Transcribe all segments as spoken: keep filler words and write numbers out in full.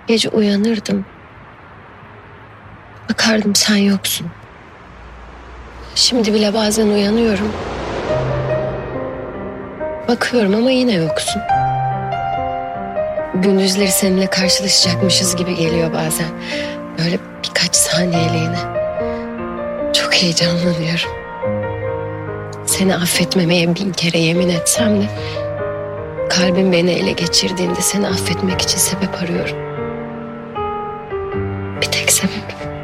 Gece uyanırdım. Bakardım sen yoksun. Şimdi bile bazen uyanıyorum. Bakıyorum ama yine yoksun. Gündüzleri seninle karşılaşacakmışız gibi geliyor bazen. Böyle birkaç saniyeliğine. Çok heyecanlanıyorum. Seni affetmemeye bin kere yemin etsem de kalbim beni ele geçirdiğinde seni affetmek için sebep arıyorum. Bir tek sebep.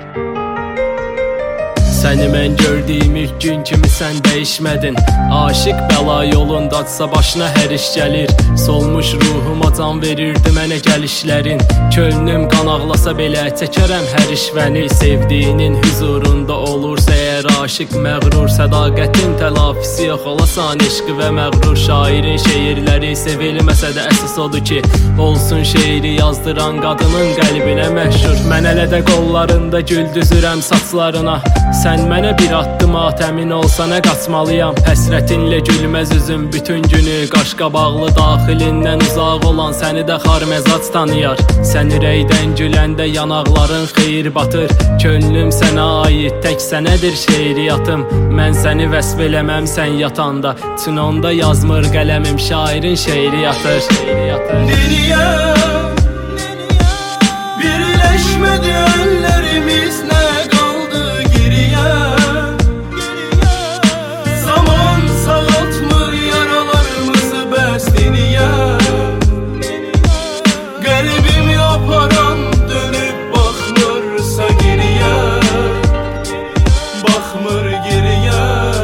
Səni mən gördüyüm ilk gün kimi sən dəyişmədin. Aşıq bəla yolundadsa başına hər iş gəlir. Solmuş ruhuma can verirdi mənə gəlişlərin. Könlüm qan ağlasa belə çəkərəm hər işvəni. Sevdiyinin huzurunda olursa əgər aşıq məğrur, sədaqətin təlafisi yox olasan eşqi və məğrur. Şairin şeirləri sevilməsə də əsas odur ki, olsun şeiri yazdıran qadının qəlbinə məşhur. Mən hələ də qollarında gül düzürəm saçlarına. Sən mənə bir addım at, əmin olsana qaçmalıyam. Həsrətinlə gülməz üzüm bütün günü. Qaşqabaqlı daxilindən uzaq olan səni də xarməzac tanıyar. Sən ürəkdən güləndə yanaqların xeyir batır. Könlüm sənə aid, tək sənədir şeiriyyatım. Mən səni vəsf eləməm sən yatanda. Çinonda yazmır qələmim, şairin şeiri yatır. Neriyə, birləşmədi əllərimiz, nə qaldı geriyə? Zaman sağaltmır yaralarımızı, bəs neriyə? Qəlbim yaparan dönüb baxmırsa geriyə, baxmır geriyə.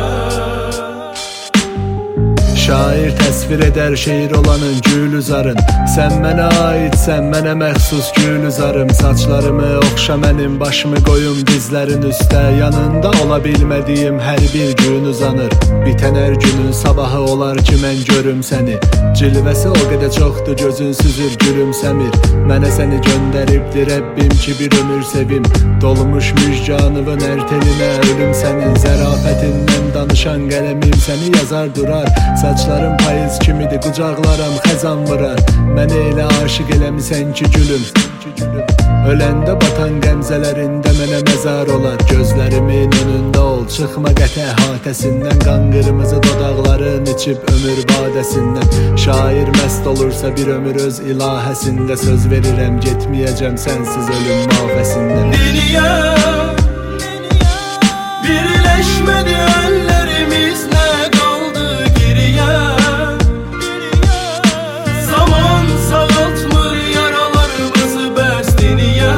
Şair təsvir edər şeir olanın gül üzarın. Sən mənə aid, sən mənə məxsus gül üzarım. Saçlarımı oxşa mənim, başımı qoyum dizlərin üstə. Yanında ola bilmədiyim hər bir gün uzanır. Bitən hər günün sabahı olar ki mən görüm səni. Cilvəsi o qədər çoxdur, gözün süzür, gülümsəmir. Mənə səni göndəribdir Rəbbim ki bir ömür sevim. Dolmuş müjganıvın ərtelinə ölüm sənin. Zərafətindən danışan qələmim səni yazar durar. Saçlarım payız kimidir, qucaqlaram xəzan vurar. Məni elə aşıq eləmisən ki gülüm. Öləndə batan qəmzələrində mənə məzar olar. Gözlərimin önündə ol, çıxma qətə əhatəsindən. Qan qırmızı dodaqların içib ömür badəsindən. Şair məst olursa bir ömür öz ilahəsində. Söz verirəm getməyəcəm sənsiz ölüm mafəsində. Neriyə, birləşmədi əllərimiz, nə qaldı geriyə? Zaman sağaltmır yaralarımızı, bəs neriyə?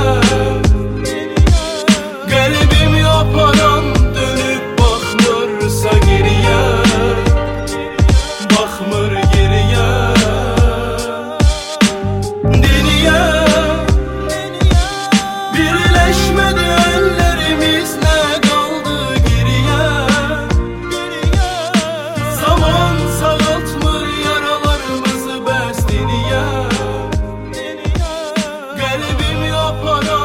Qəlbim yaparan dönüb baxmırsa geriyə, baxmır geriyə. Neriyə, birləşmədi əllərimiz, nə qaldı geriyə? Zaman sağaltmır yaralarımızı, bəs neriyə? Qəlbim yaparan